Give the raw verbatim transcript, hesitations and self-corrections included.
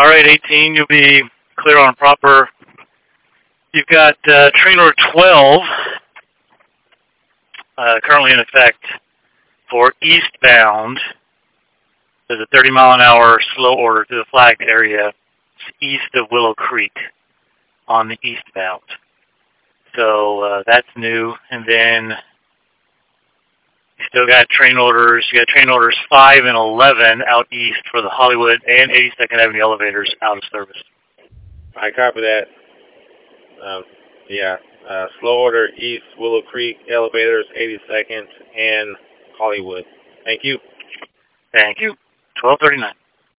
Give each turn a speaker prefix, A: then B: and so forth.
A: All right, eighteen, you'll be clear on proper. You've got uh, train order twelve uh, currently in effect for eastbound. There's a thirty mile an hour slow order to the flagged area east of Willow Creek on the eastbound. So uh, that's new. And then you still got train orders. You got train orders five and eleven out east for the Hollywood and eighty-second Avenue elevators out of service.
B: I copy that. Um, yeah, uh, slow order east Willow Creek elevators, eighty-second and Hollywood. Thank you.
A: Thank you. twelve thirty-nine.